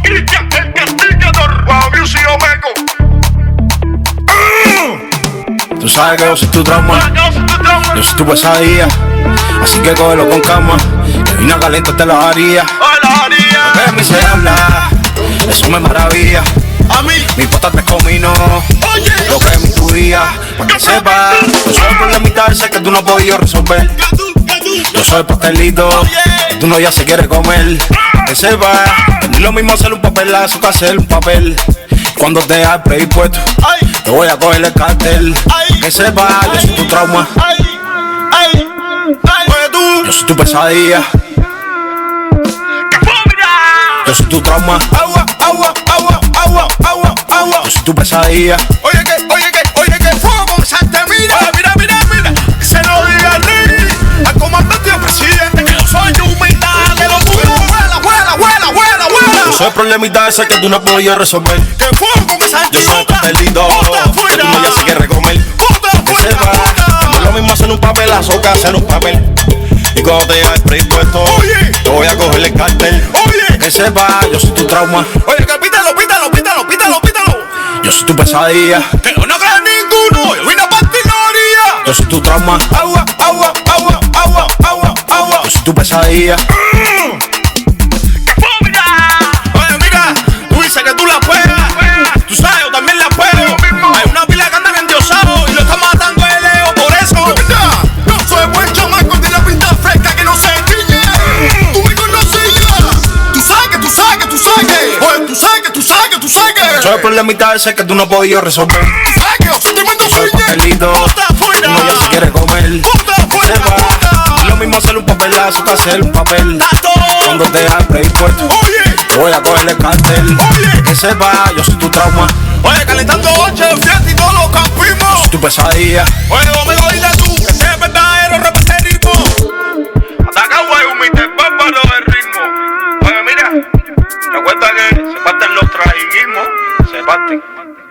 Cristian, el castigador. Wow, Music Omeco. Tú sabes que yo soy tu trauma, yo soy tu pesadilla, así que cógelo con calma, que vino caliente te la haría. Lo que de mí se habla, eso me maravilla. A mí, mi pota te comino, oye, lo que es mi tu día, pa' que sepas. Yo soy el problemita ese que tú no has podido resolver. Yo soy el pastelito, que tú no ya se quiere comer. Que sepas, que no es lo mismo hacer un papelazo que hacer un papel. Cuando te has predispuesto, te voy a coger el cartel. Que sepas, yo soy tu trauma, yo soy tu pesadilla, yo soy tu trauma, yo soy tu pesadilla. Oye que fuego, Santa mira. Que se lo diga al rey, al comandante y al presidente, que yo soy de humildad, que lo tuyo vuela. Yo soy el problemita ese que tú no has podido resolver. Que fuego, que Santa Yo soy el pastelito, que tú no ya se quiere comer. Que sepa, no es lo mismo hacer un papelazo que hacer un papel. Y cuando te hayas predispuesto, te voy a coger el cartel. Que sepa, yo soy tu trauma, Oye, que pítalo. yo soy tu pesadilla, Que no creas ninguno, yo vine a partir la orilla. yo soy tu trauma, Agua. yo soy tu pesadilla. Oye, mira, tú dices que tú la juegas. Tú sabes, yo también la juego. Hay una pila que andan endiosados y lo está matando el Leo por eso. Yo soy buen chamaco de la pinta fresca que no se tiñe. Tú me conoces ya. Tú sabes que. Oye, tú sabes que. Soy el problemita ese que tú no has podido resolver. Tú sabes que yo soy tremendo Yo soy el fiñe. pastelito, que tú no ya se quiere comer. Que sepa, no es lo mismo hacer un papelazo que hacer un papel. Cuando te has predispuesto, te voy a coger el cartel. Que sepa, yo soy tu trauma, Oye, calentando 8 de fiesta y todos los campimos. yo soy tu pesadilla. Oye, Domingo, dile tú que ese es verdadero repete el ritmo. Ataca, güey, un mister bárbaro del ritmo. Oye, mira, recuerda que se parten los trajiguismos, se parten.